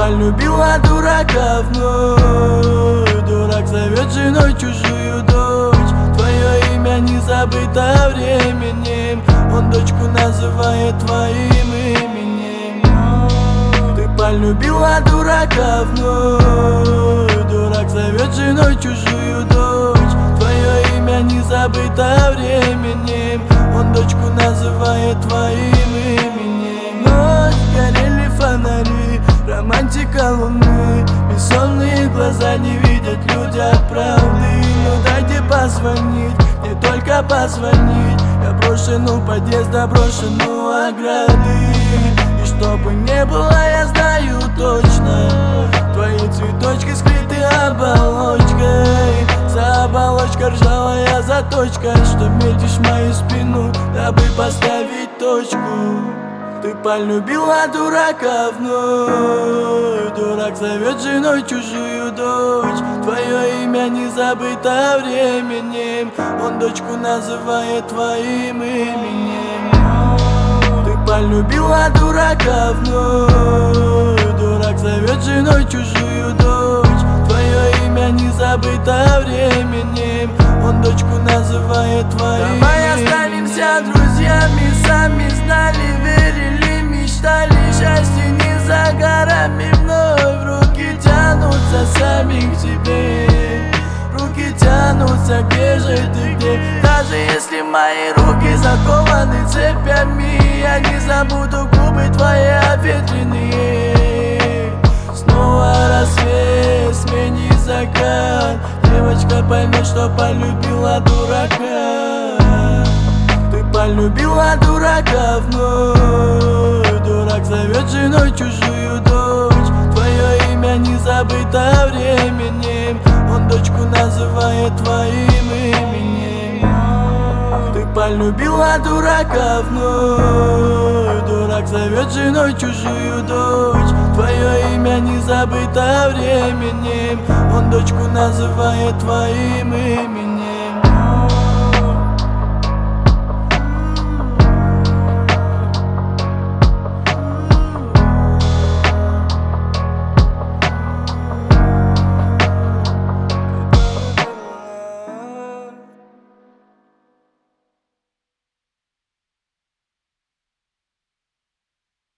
полюбила дурака вновь. Дурак зовет женой чужую дочь. Твое имя не забыто временем. Он дочку называет твоим именем. Ты полюбила дурака вновь. Дурак зовет женой чужую дочь. Твое имя не забыто временем. Он дочку называет твоим именем. Ночь, горели фонари, романтика луны. Бессонные глаза не видят в людях правды. Ну дайте позвонить, не только позвонить. Я брошен у подъезда, брошен у ограды. И чтобы не было, я знаю точно, твои цветочки скрыты оболочкой. За оболочкой ржавая заточка, что метишь мою спину, дабы поставить точку. Ты полюбила дурака вновь. Дурак зовет женой чужую дочь. Твое имя не забыто временем. Он дочку называет твоим именем. Ты полюбила дурака вновь. Дурак зовет женой чужую дочь. Твое имя не забыто временем. Он дочку называет твоим. Давай останемся друзьями, сами знали, верили, мечтали. Счастье не за горами, вновь руки тянутся сами к тебе. Руки тянутся, где же ты, где? Даже если мои руки закованы цепями, я не забуду губы твои обветренные. Снова рассвет, смени закат. Девочка поймет, что полюбила дурака. Ты полюбила дурака вновь. Дурак зовет женой чужую дочь. Твое имя не забыто временем. Он дочку называет твоим именем. Ты полюбила дурака вновь. Дурак зовет женой чужую дочь. Твое имя не забыто временем. Он дочку называет твоим именем.